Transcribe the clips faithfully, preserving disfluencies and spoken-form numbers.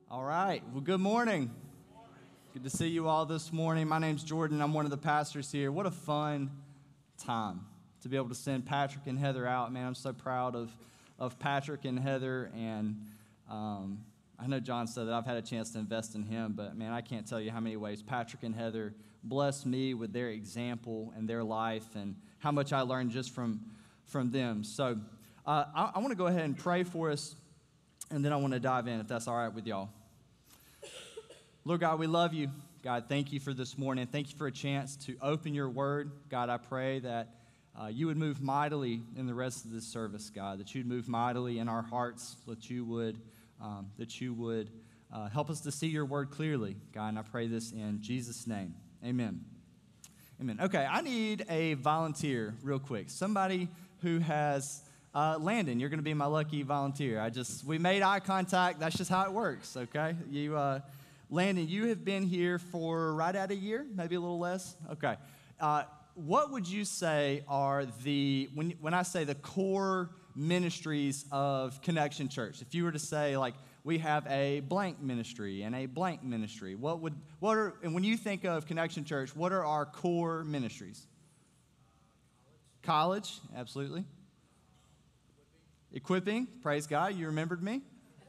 All right. Well, good morning. Good to see you all this morning. My name's Jordan. I'm one of the pastors here. What a fun time to be able to send Patrick and Heather out. Man, I'm so proud of, of Patrick and Heather. And um, I know John said that I've had a chance to invest in him, but man, I can't tell you how many ways Patrick and Heather blessed me with their example and their life and how much I learned just from, from them. So uh, I, I want to go ahead and pray for us, and then I want to dive in, if that's all right with y'all. Lord God, we love you. God, thank you for this morning. Thank you for a chance to open your word. God, I pray that uh, you would move mightily in the rest of this service, God, that you'd move mightily in our hearts, that you would, um, that you would uh, help us to see your word clearly, God, and I pray this in Jesus' name. Amen. Amen. Okay, I need a volunteer real quick. Somebody who has, uh, Landon, you're going to be my lucky volunteer. I just, we made eye contact. That's just how it works, okay? You, uh, Landon, you have been here for right at a year, maybe a little less. Okay. Uh, what would you say are the, when, when I say the core ministries of Connection Church, if you were to say, like, we have a blank ministry and a blank ministry, what would, what are, and when you think of Connection Church, what are our core ministries? Uh, college. College, absolutely. Uh, equipping. Equipping, praise God, you remembered me.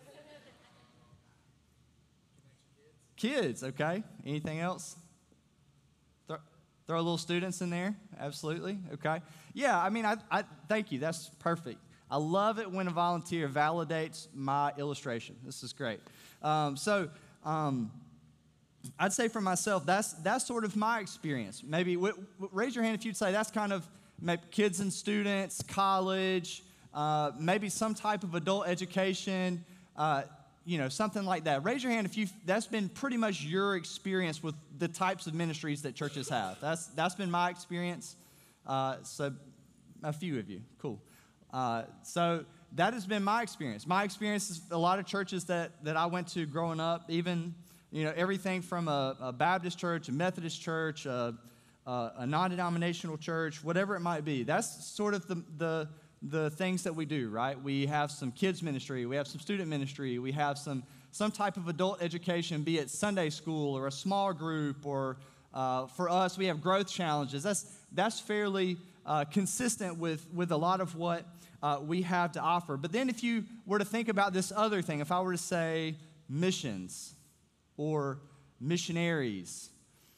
Kids, okay. Anything else? Throw, throw little students in there, absolutely, okay. Yeah, I mean, I, I thank you, that's perfect. I love it when a volunteer validates my illustration. This is great. Um, so um, I'd say for myself, that's that's sort of my experience. Maybe w- w- raise your hand if you'd say that's kind of maybe kids and students, college, uh, maybe some type of adult education, uh, you know, something like that. Raise your hand if you that's been pretty much your experience with the types of ministries that churches have. That's that's been my experience. Uh, so a few of you, cool. Uh, so that has been my experience. My experience is a lot of churches that that I went to growing up, even, you know, everything from a, a Baptist church, a Methodist church, a, a, a non-denominational church, whatever it might be. That's sort of the the the things that we do, right? We have some kids ministry, we have some student ministry, we have some some type of adult education, be it Sunday school or a small group, or uh, for us, we have growth challenges. That's that's fairly uh, consistent with, with a lot of what uh, we have to offer. But then if you were to think about this other thing, if I were to say missions or missionaries,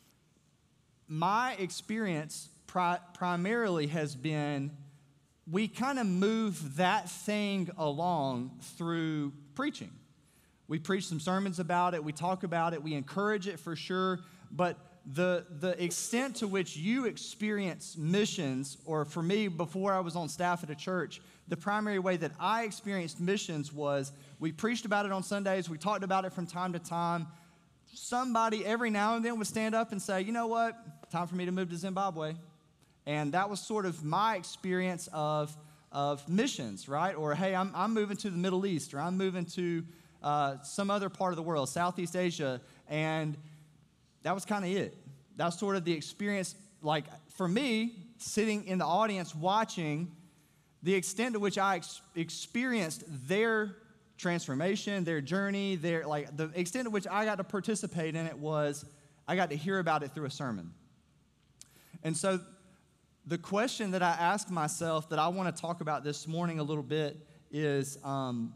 my experience pri- primarily has been we kind of move that thing along through preaching. We preach some sermons about it, we talk about it, we encourage it for sure, but the the extent to which you experience missions, or for me, before I was on staff at a church, the primary way that I experienced missions was we preached about it on Sundays, we talked about it from time to time. Somebody every now and then would stand up and say, you know what, time for me to move to Zimbabwe. And that was sort of my experience of, of missions, right? Or, hey, I'm, I'm moving to the Middle East, or I'm moving to uh, some other part of the world, Southeast Asia, and that was kind of it. That was sort of the experience, like, for me, sitting in the audience watching, the extent to which I ex- experienced their transformation, their journey, their, like, the extent to which I got to participate in it was I got to hear about it through a sermon. And so the question that I ask myself that I want to talk about this morning a little bit is, um,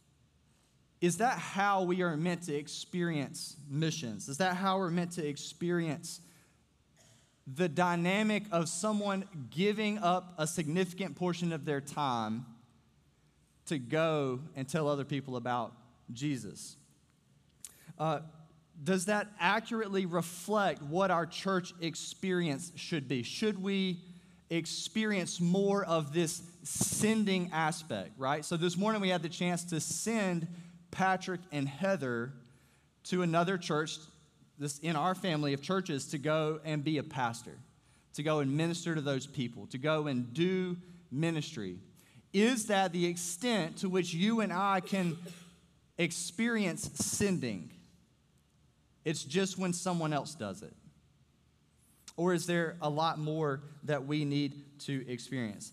is that how we are meant to experience missions? Is that how we're meant to experience the dynamic of someone giving up a significant portion of their time to go and tell other people about Jesus? Uh, does that accurately reflect what our church experience should be? Should we experience more of this sending aspect, right? So this morning we had the chance to send Patrick and Heather to another church, this in our family of churches, to go and be a pastor, to go and minister to those people, to go and do ministry. Is that the extent to which you and I can experience sending? It's just when someone else does it. Or is there a lot more that we need to experience?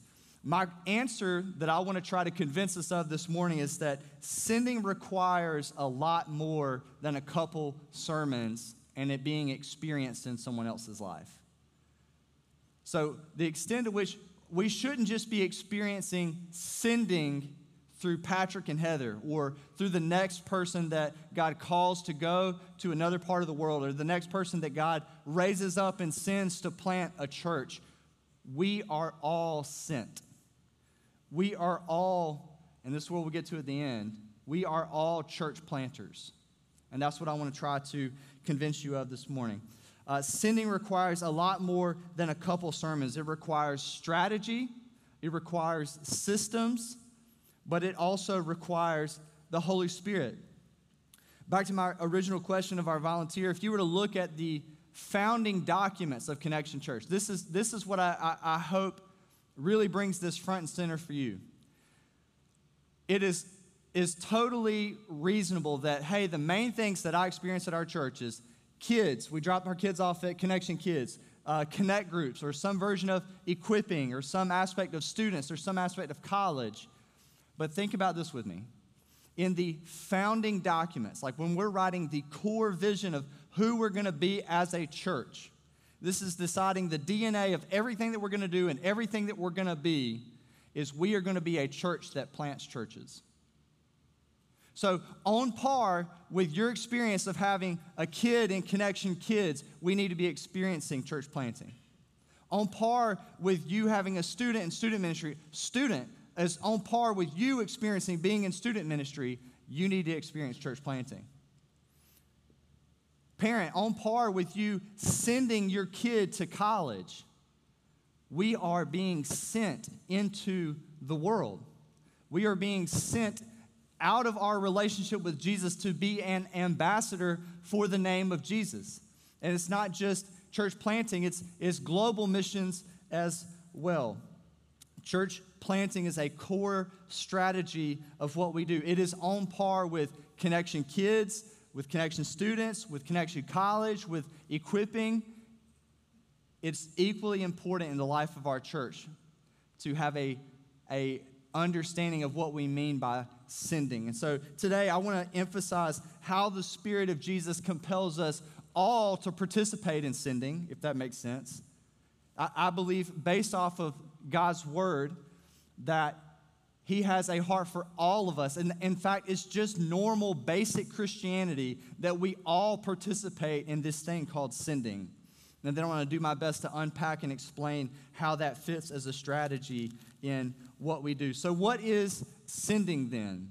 My answer that I want to try to convince us of this morning is that sending requires a lot more than a couple sermons and it being experienced in someone else's life. So the extent to which we shouldn't just be experiencing sending through Patrick and Heather or through the next person that God calls to go to another part of the world or the next person that God raises up and sends to plant a church. We are all sent. We are all, and this is what we'll get to at the end, we are all church planters. And that's what I want to try to convince you of this morning. Uh, sending requires a lot more than a couple sermons. It requires strategy, it requires systems, but it also requires the Holy Spirit. Back to my original question of our volunteer, if you were to look at the founding documents of Connection Church, this is, this is what I, I, I hope really brings this front and center for you. It is, is totally reasonable that, hey, the main things that I experience at our church is kids. We drop our kids off at Connection Kids, uh, connect groups, or some version of equipping, or some aspect of students, or some aspect of college. But think about this with me. In the founding documents, like when we're writing the core vision of who we're going to be as a church, this is deciding the D N A of everything that we're going to do and everything that we're going to be, is we are going to be a church that plants churches. So on par with your experience of having a kid in Connection Kids, we need to be experiencing church planting. On par with you having a student in student ministry, student, as on par with you experiencing being in student ministry, you need to experience church planting. Parent, on par with you sending your kid to college, we are being sent into the world. We are being sent out of our relationship with Jesus to be an ambassador for the name of Jesus. And it's not just church planting, it's, it's global missions as well. Church planting is a core strategy of what we do. It is on par with Connection Kids, with Connection Students, with Connection College, with equipping. It's equally important in the life of our church to have a, a understanding of what we mean by sending. And so today I want to emphasize how the Spirit of Jesus compels us all to participate in sending, if that makes sense. I, I believe, based off of God's Word, that He has a heart for all of us. And in fact, it's just normal, basic Christianity that we all participate in this thing called sending. And then I want to do my best to unpack and explain how that fits as a strategy in what we do. So what is sending then?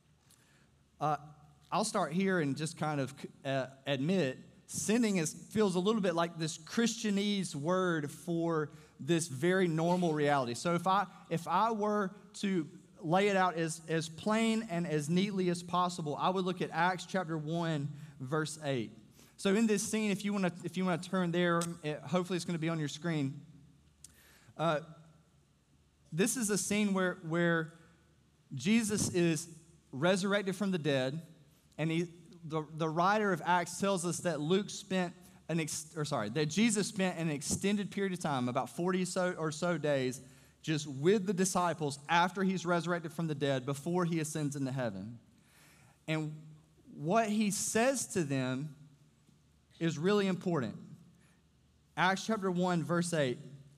Uh, I'll start here and just kind of uh, admit, sending is, feels a little bit like this Christianese word for this very normal reality. So if I if I were to lay it out as, as plain and as neatly as possible, I would look at Acts chapter one, verse eight. So in this scene, if you want to if you want to turn there, it, hopefully it's going to be on your screen. Uh, this is a scene where where Jesus is resurrected from the dead, and he the, the writer of Acts tells us that Luke spent an ex, or sorry that Jesus spent an extended period of time, about forty so, or so days, just with the disciples after he's resurrected from the dead, before he ascends into heaven. And what he says to them is really important. Acts chapter one, verse eight.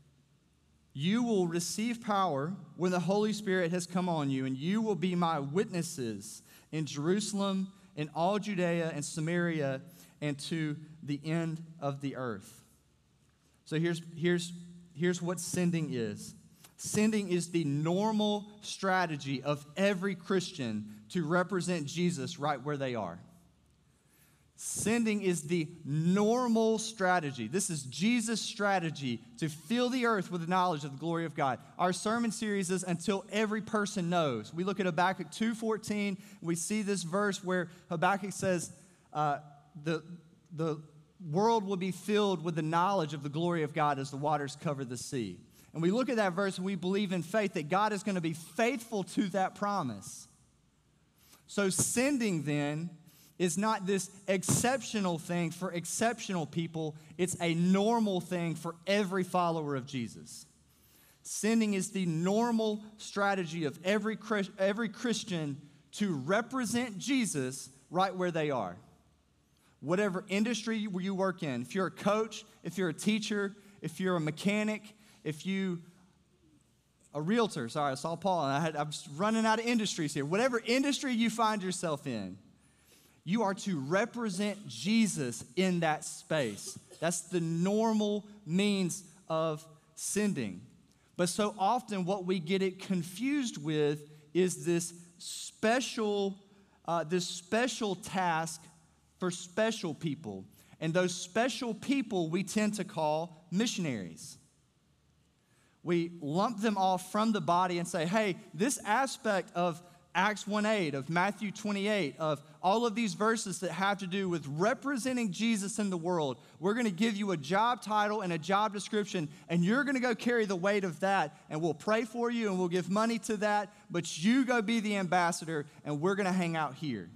You will receive power when the Holy Spirit has come on you, and you will be my witnesses in Jerusalem, in all Judea and Samaria, and to the end of the earth. So here's, here's, here's what sending is. Sending is the normal strategy of every Christian to represent Jesus right where they are. Sending is the normal strategy. This is Jesus' strategy to fill the earth with the knowledge of the glory of God. Our sermon series is Until Every Person Knows. We look at Habakkuk two fourteen. We see this verse where Habakkuk says, uh, the, the world will be filled with the knowledge of the glory of God as the waters cover the sea. And we look at that verse and we believe in faith that God is going to be faithful to that promise. So sending then is not this exceptional thing for exceptional people. It's a normal thing for every follower of Jesus. Sending is the normal strategy of every, every Christian to represent Jesus right where they are. Whatever industry you work in, if you're a coach, if you're a teacher, if you're a mechanic, if you, a realtor, sorry, I saw Paul, and I had, I was running out of industries here. Whatever industry you find yourself in, you are to represent Jesus in that space. That's the normal means of sending. But so often what we get it confused with is this special, uh, this special task for special people. And those special people we tend to call missionaries. We lump them off from the body and say, hey, this aspect of Acts one eight, of Matthew twenty-eight, of all of these verses that have to do with representing Jesus in the world, we're going to give you a job title and a job description, and you're going to go carry the weight of that, and we'll pray for you, and we'll give money to that, but you go be the ambassador, and we're going to hang out here.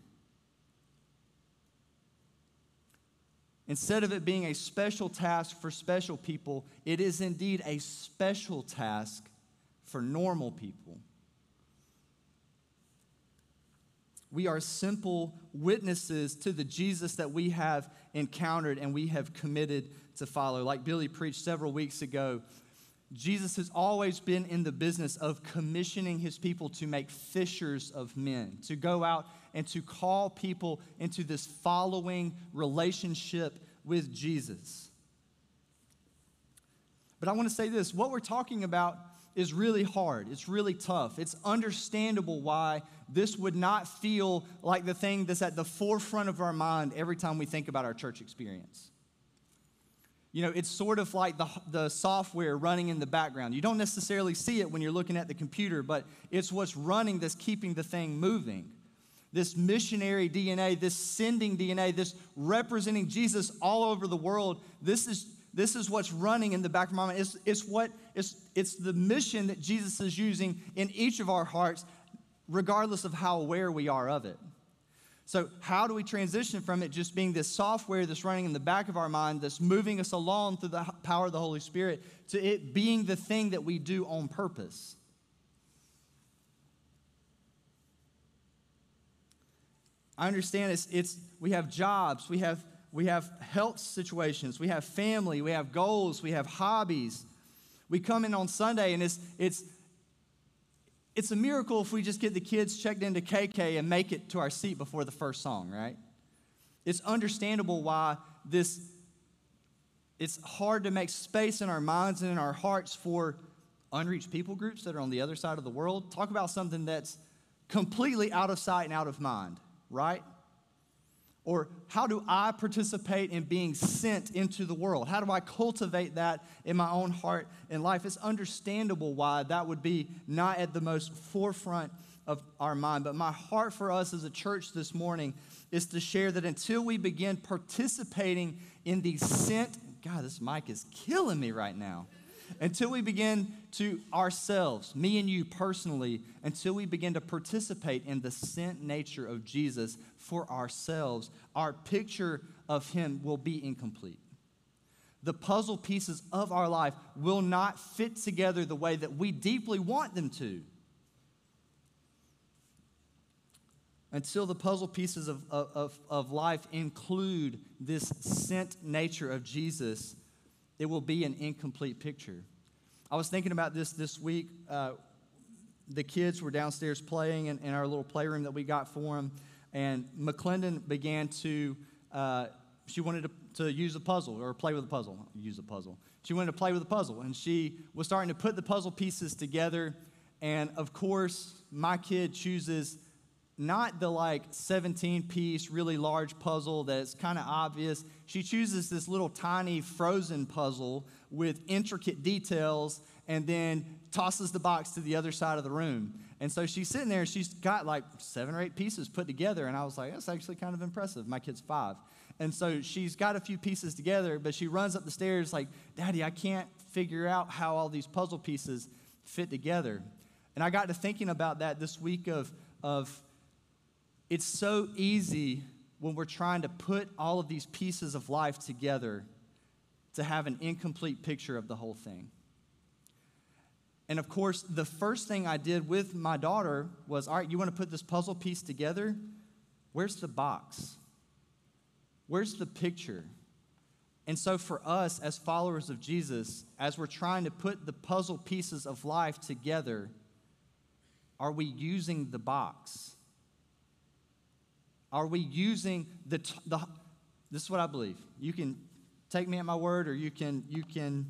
Instead of it being a special task for special people, it is indeed a special task for normal people. We are simple witnesses to the Jesus that we have encountered and we have committed to follow. Like Billy preached several weeks ago, Jesus has always been in the business of commissioning his people to make fishers of men, to go out and to call people into this following relationship with Jesus. But I want to say this, what we're talking about is really hard. It's really tough. It's understandable why this would not feel like the thing that's at the forefront of our mind every time we think about our church experience. You know, it's sort of like the, the software running in the background. You don't necessarily see it when you're looking at the computer, but it's what's running that's keeping the thing moving. This missionary D N A, this sending D N A, this representing Jesus all over the world, this is This is what's running in the back of my mind. It's, it's, what, it's, it's the mission that Jesus is using in each of our hearts, regardless of how aware we are of it. So how do we transition from it just being this software that's running in the back of our mind, that's moving us along through the power of the Holy Spirit, to it being the thing that we do on purpose? I understand it's, it's we have jobs, we have We have health situations, we have family, we have goals, we have hobbies. We come in on Sunday and it's it's it's a miracle if we just get the kids checked into K K and make it to our seat before the first song, right? It's understandable why this it's hard to make space in our minds and in our hearts for unreached people groups that are on the other side of the world. Talk about something that's completely out of sight and out of mind, right? Or how do I participate in being sent into the world? How do I cultivate that in my own heart and life? It's understandable why that would be not at the most forefront of our mind. But my heart for us as a church this morning is to share that until we begin participating in the sent, God, this mic is killing me right now. Until we begin to ourselves, me and you personally, until we begin to participate in the sent nature of Jesus for ourselves, our picture of him will be incomplete. The puzzle pieces of our life will not fit together the way that we deeply want them to. Until the puzzle pieces of, of, of life include this sent nature of Jesus, it will be an incomplete picture. I was thinking about this this week. Uh, the kids were downstairs playing in, in our little playroom that we got for them, and McClendon began to, uh, she wanted to, to use a puzzle or play with a puzzle. Use a puzzle. She wanted to play with a puzzle, and she was starting to put the puzzle pieces together, and of course, my kid chooses not the like seventeen-piece, really large puzzle that's kind of obvious. She chooses this little tiny frozen puzzle with intricate details and then tosses the box to the other side of the room. And so she's sitting there and she's got like seven or eight pieces put together. And I was like, that's actually kind of impressive. My kid's five. And so she's got a few pieces together, but she runs up the stairs like, Daddy, I can't figure out how all these puzzle pieces fit together. And I got to thinking about that this week of, of it's so easy when we're trying to put all of these pieces of life together to have an incomplete picture of the whole thing. And of course, the first thing I did with my daughter was, all right, you want to put this puzzle piece together? Where's the box? Where's the picture? And so for us as followers of Jesus, as we're trying to put the puzzle pieces of life together, are we using the box? Are we using the, the this is what I believe. You can take me at my word, or you can, you can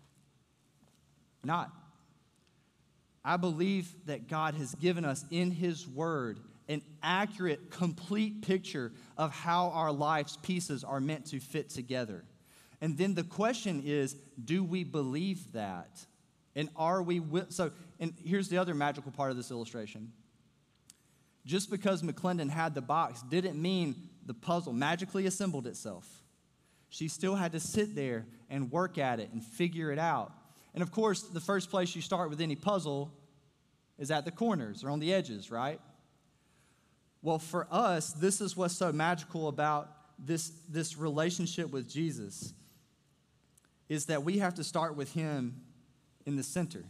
not. I believe that God has given us in His Word an accurate, complete picture of how our life's pieces are meant to fit together. And then the question is, do we believe that? And are we, so, and here's the other magical part of this illustration. Just because McClendon had the box didn't mean the puzzle magically assembled itself. She still had to sit there and work at it and figure it out. And of course, the first place you start with any puzzle is at the corners or on the edges, right? Well, for us, this is what's so magical about this, this relationship with Jesus, is that we have to start with Him in the center.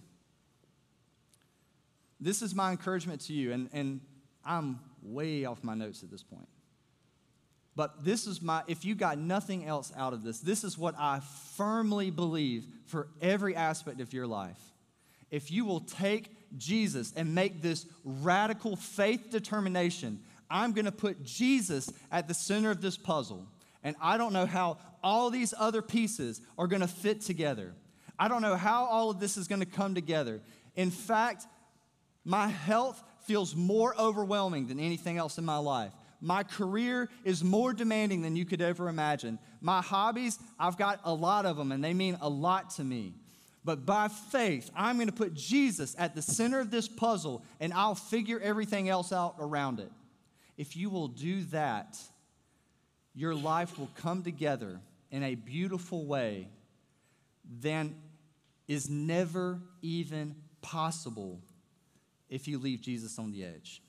This is my encouragement to you, and, and I'm way off my notes at this point. But this is my, if you got nothing else out of this, this is what I firmly believe for every aspect of your life. If you will take Jesus and make this radical faith determination, I'm going to put Jesus at the center of this puzzle. And I don't know how all these other pieces are going to fit together. I don't know how all of this is going to come together. In fact, my health feels more overwhelming than anything else in my life. My career is more demanding than you could ever imagine. My hobbies, I've got a lot of them, and they mean a lot to me. But by faith, I'm going to put Jesus at the center of this puzzle, and I'll figure everything else out around it. If you will do that, your life will come together in a beautiful way than is never even possible if you leave Jesus on the edge.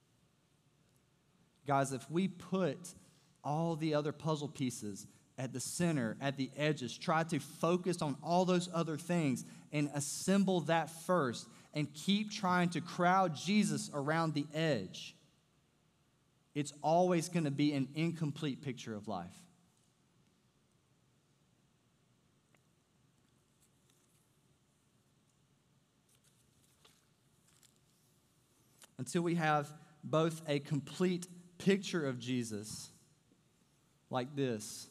Guys, if we put all the other puzzle pieces at the center, at the edges, try to focus on all those other things and assemble that first and keep trying to crowd Jesus around the edge, it's always going to be an incomplete picture of life. Until we have both a complete picture of Jesus like this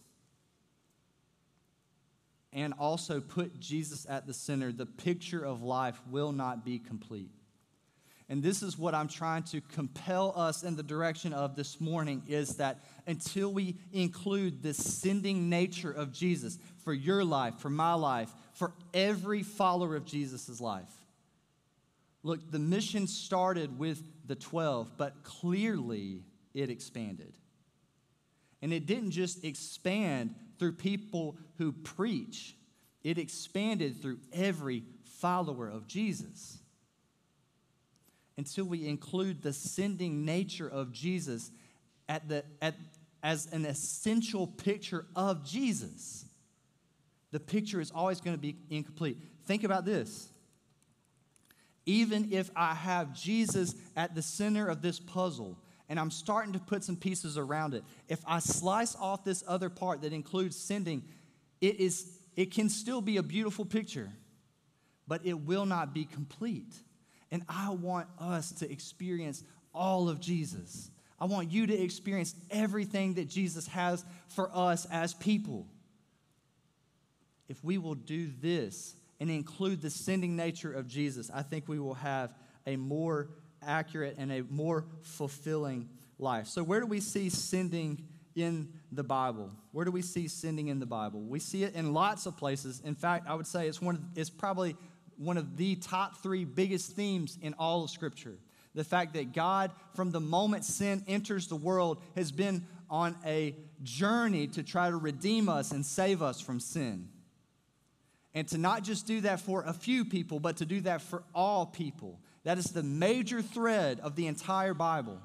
and also put Jesus at the center, the picture of life will not be complete. And this is what I'm trying to compel us in the direction of this morning, is that until we include the sending nature of Jesus for your life, for my life, for every follower of Jesus' life. Look, the mission started with the twelve, but clearly it expanded. And it didn't just expand through people who preach. It expanded through every follower of Jesus. Until we include the sending nature of Jesus at the, at, as an essential picture of Jesus, the picture is always going to be incomplete. Think about this. Even if I have Jesus at the center of this puzzle, and I'm starting to put some pieces around it, if I slice off this other part that includes sending, it is it can still be a beautiful picture, but it will not be complete. And I want us to experience all of Jesus. I want you to experience everything that Jesus has for us as people. If we will do this and include the sending nature of Jesus, I think we will have a more accurate and a more fulfilling life. So where do we see sending in the Bible? Where do we see sending in the Bible? We see it in lots of places. In fact, I would say it's one of, it's probably one of the top three biggest themes in all of Scripture. The fact that God, from the moment sin enters the world, has been on a journey to try to redeem us and save us from sin. And to not just do that for a few people, but to do that for all people. That is the major thread of the entire Bible.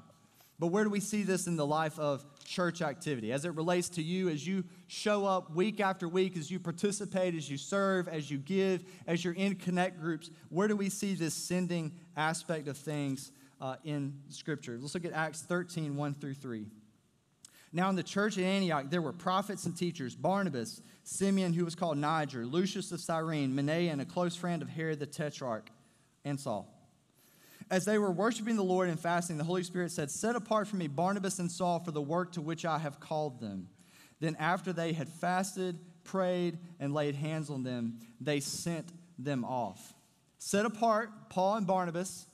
But where do we see this in the life of church activity? As it relates to you, as you show up week after week, as you participate, as you serve, as you give, as you're in connect groups, where do we see this sending aspect of things uh, in Scripture? Let's look at Acts thirteen, one through three. Now in the church at Antioch, there were prophets and teachers, Barnabas, Simeon, who was called Niger, Lucius of Cyrene, Manaen, a close friend of Herod the Tetrarch, and Saul. As they were worshiping the Lord and fasting, the Holy Spirit said, "Set apart for me Barnabas and Saul for the work to which I have called them." Then after they had fasted, prayed, and laid hands on them, they sent them off. Set apart Paul and Barnabas,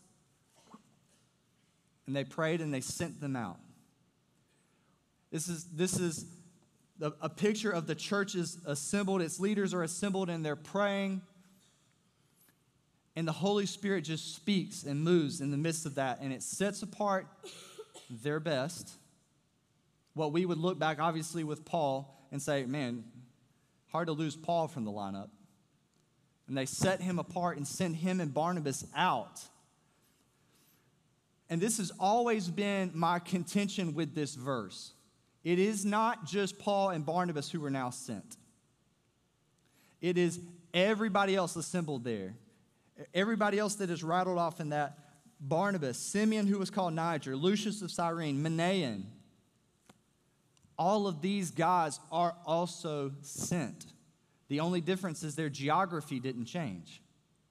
and they prayed and they sent them out. This is, this is a, a picture of the churches assembled. Its leaders are assembled and they're praying. And the Holy Spirit just speaks and moves in the midst of that. And it sets apart their best. What we would look back, obviously, with Paul and say, man, hard to lose Paul from the lineup. And they set him apart and sent him and Barnabas out. And this has always been my contention with this verse. It is not just Paul and Barnabas who are now sent. It is everybody else assembled there. Everybody else that is rattled off in that, Barnabas, Simeon, who was called Niger, Lucius of Cyrene, Manaen, all of these guys are also sent. The only difference is their geography didn't change.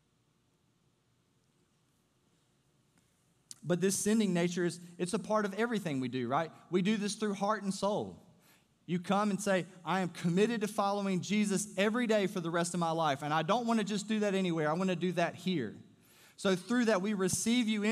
But this sending nature is, it's a part of everything we do, right? We do this through heart and soul. You come and say, I am committed to following Jesus every day for the rest of my life. And I don't want to just do that anywhere. I want to do that here. So through that, we receive you